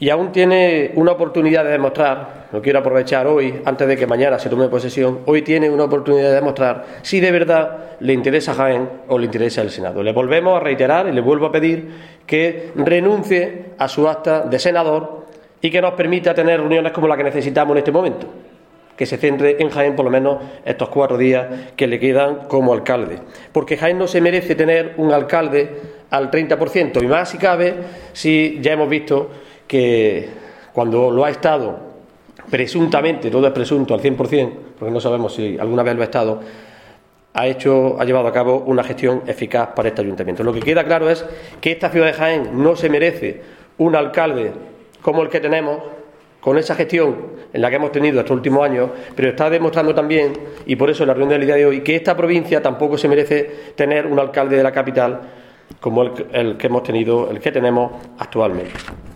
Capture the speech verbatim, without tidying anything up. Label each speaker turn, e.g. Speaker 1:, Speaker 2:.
Speaker 1: y aún tiene una oportunidad de demostrar, lo quiero aprovechar hoy, antes de que mañana se tome posesión, hoy tiene una oportunidad de demostrar si de verdad le interesa Jaén o le interesa el Senado. Le volvemos a reiterar y le vuelvo a pedir que renuncie a su acta de senador y que nos permita tener reuniones como la que necesitamos en este momento, que se centre en Jaén por lo menos estos cuatro días que le quedan como alcalde, porque Jaén no se merece tener un alcalde al treinta por ciento, y más si cabe, si ya hemos visto que cuando lo ha estado presuntamente, todo es presunto al cien por cien, porque no sabemos si alguna vez lo ha estado, ha hecho, ha llevado a cabo una gestión eficaz para este ayuntamiento. Lo que queda claro es que esta ciudad de Jaén no se merece un alcalde como el que tenemos, con esa gestión en la que hemos tenido estos últimos años, pero está demostrando también, y por eso en la reunión del día de hoy, que esta provincia tampoco se merece tener un alcalde de la capital como el, el que hemos tenido, el que tenemos actualmente.